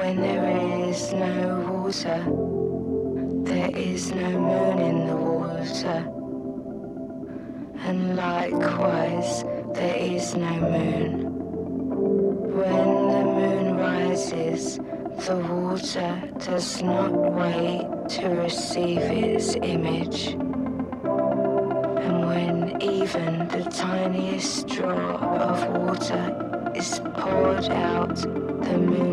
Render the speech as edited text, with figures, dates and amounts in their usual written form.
When there is no water, there is no moon in the water. And likewise, there is no moon. When the moon rises, the water does not wait to receive its image. And when even the tiniest drop of water is poured out, the moon